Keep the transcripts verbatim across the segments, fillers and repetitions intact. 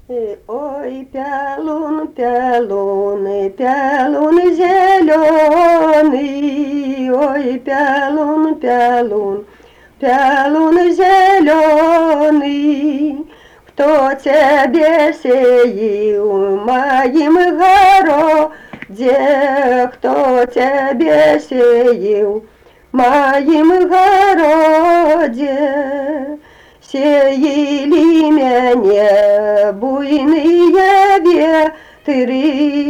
Ой, пялун, пялун, пялун зеленый, ой, пялун, пялун, пялун зеленый, кто тебе сеял в моим городе, кто тебе сеял в моим городе? Сеяли меня буйные ветры,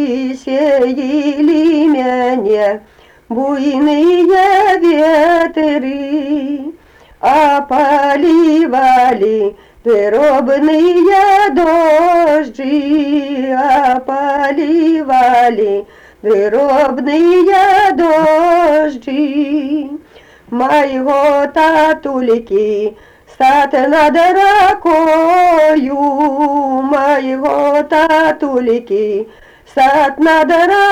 сеяли меня буйные ветры, а поливали дробные дожди, а поливали дробные дожди моего татулики. Сад над рекою моего татулики, сад над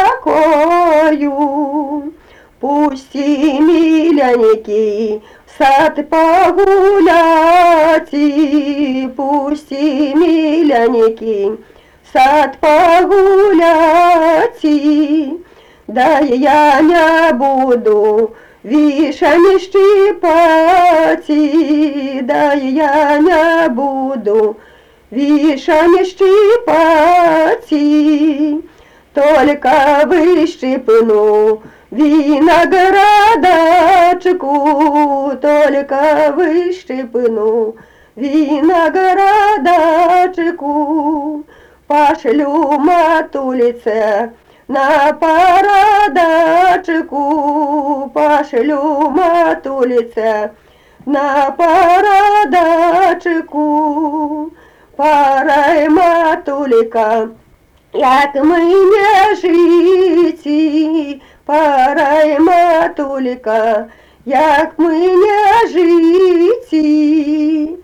рекою. Пусти, миляники, в сад погулять, пусти, миляники, в сад погулять. Да я не буду вишни щипать, да я не буду вишни щипать, только выщипну виноградочку, только выщипну виноградочку, пошлю матулице на парадочку, пошлю матулице на парадочку. Парай, матулика, як мені жити, парай, матулика, як мені жити.